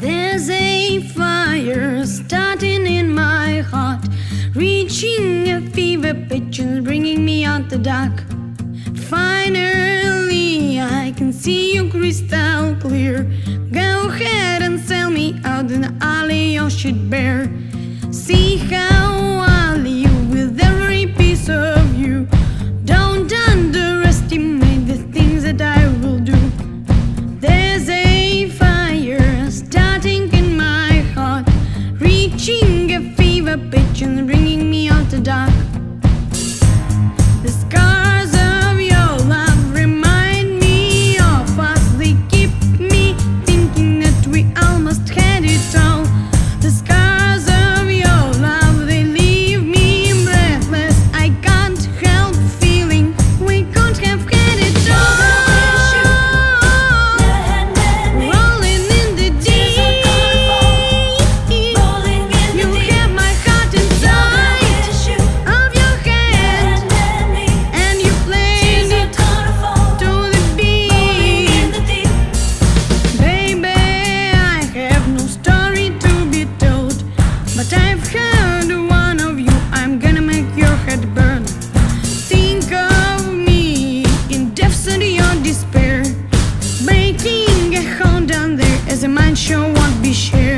There's a fire starting in my heart, reaching a fever pitch and bringing me out the dark. Finally, I can see you crystal clear. Go ahead and sell me out in the alley you should bear. See how I'll leave with every piece of you. Don't underestimate the things that I will do. There's a fire starting in my heart, reaching a fever pitch and bringing me out the dark. The scars of your love remind me of us. They keep me thinking that we almost had it all. The scars of your love, they leave me breathless. I can't help feeling we could have had it all. Rolling in the deep, you have my heart inside of your hand, and you played it to the beat. Baby, I have no story to be told, but I've heard one of you. I'm gonna make your head burn. Think of me in depths of your despair, breaking a hole down there as a mind sure won't be shared.